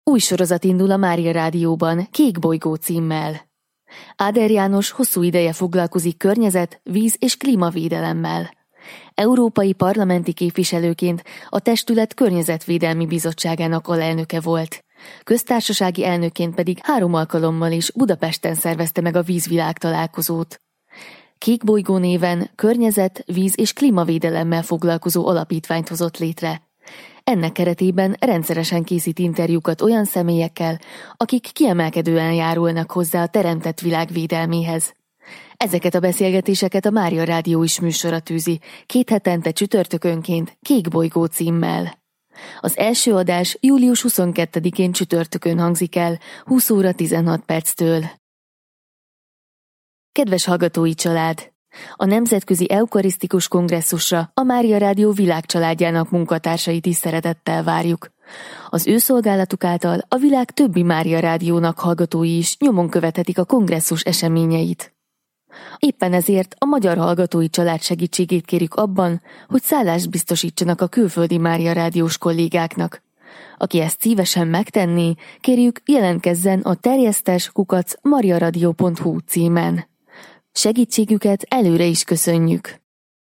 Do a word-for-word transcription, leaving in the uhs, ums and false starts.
Új sorozat indul a Mária Rádióban, Kék bolygó címmel. Áder János hosszú ideje foglalkozik környezet, víz és klímavédelemmel. Európai parlamenti képviselőként a testület környezetvédelmi bizottságának alelnöke volt. Köztársasági elnökként pedig három alkalommal is Budapesten szervezte meg a vízvilág találkozót. Kék bolygó néven környezet, víz és klímavédelemmel foglalkozó alapítványt hozott létre. Ennek keretében rendszeresen készít interjúkat olyan személyekkel, akik kiemelkedően járulnak hozzá a teremtett világ védelméhez. Ezeket a beszélgetéseket a Mária Rádió is műsorra tűzi, két hetente csütörtökönként Kék bolygó címmel. Az első adás július huszonkettedikén csütörtökön hangzik el, húsz óra tizenhat perctől. Kedves hallgatói család! A Nemzetközi Eukarisztikus Kongresszusra a Mária Rádió világcsaládjának munkatársait is szeretettel várjuk. Az ő szolgálatuk által a világ többi Mária Rádiónak hallgatói is nyomon követhetik a kongresszus eseményeit. Éppen ezért a magyar hallgatói család segítségét kérjük abban, hogy szállást biztosítsanak a külföldi Mária Rádiós kollégáknak. Aki ezt szívesen megtenné, kérjük jelentkezzen a terjesztes kukac mariaradio pont hu címen. Segítségüket előre is köszönjük!